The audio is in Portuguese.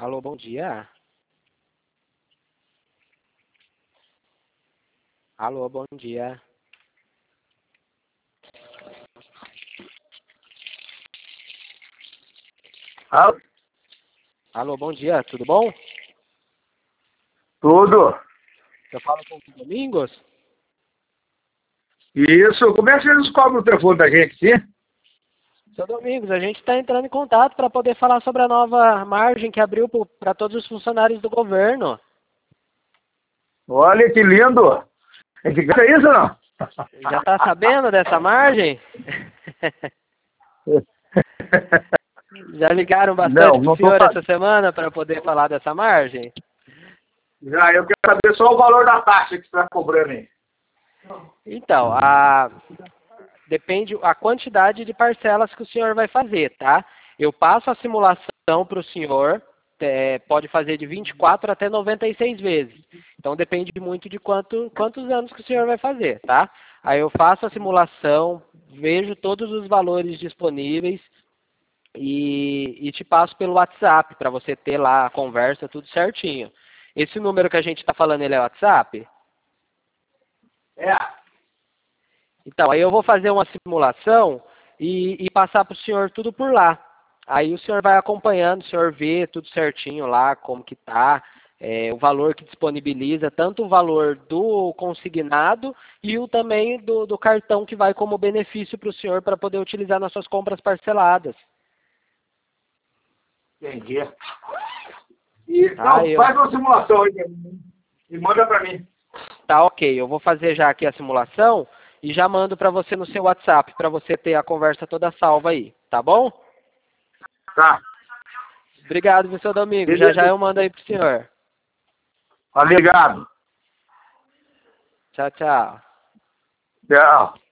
Alô, bom dia. Alô, bom dia. Alô? Alô, bom dia, tudo bom? Tudo. Eu falo com o Domingos? Isso. Como é que vocês descobrem o telefone da gente, sim? Seu Domingos, a gente está entrando em contato para poder falar sobre a nova margem que abriu para todos os funcionários do governo. Olha que lindo. É de graça isso ou não? Já está sabendo dessa margem? Já ligaram bastante Não, para o não estou senhor essa sabendo. semana para poder falar dessa margem? Já, eu quero saber só o valor da taxa que você está cobrando aí. Então, depende a quantidade de parcelas que o senhor vai fazer, tá? Eu passo a simulação para o senhor, pode fazer de 24 até 96 vezes. Então depende muito de quantos anos que o senhor vai fazer, tá? Aí eu faço a simulação, vejo todos os valores disponíveis e te passo pelo WhatsApp para você ter lá a conversa tudo certinho. Esse número que a gente está falando, ele é WhatsApp? É. Então, aí eu vou fazer uma simulação e passar para o senhor tudo por lá. Aí o senhor vai acompanhando, o senhor vê tudo certinho lá, como que tá, o valor que disponibiliza, tanto o valor do consignado e o também do cartão que vai como benefício para o senhor para poder utilizar nas suas compras parceladas. Entendi. Então, faz uma simulação aí e manda para mim. Tá ok, eu vou fazer já aqui a simulação e já mando para você no seu WhatsApp, para você ter a conversa toda salva aí, tá bom? Tá. Obrigado, viu, seu Domingo. Já Beleza. já eu mando aí pro senhor. Obrigado. Tchau, tchau. Tchau.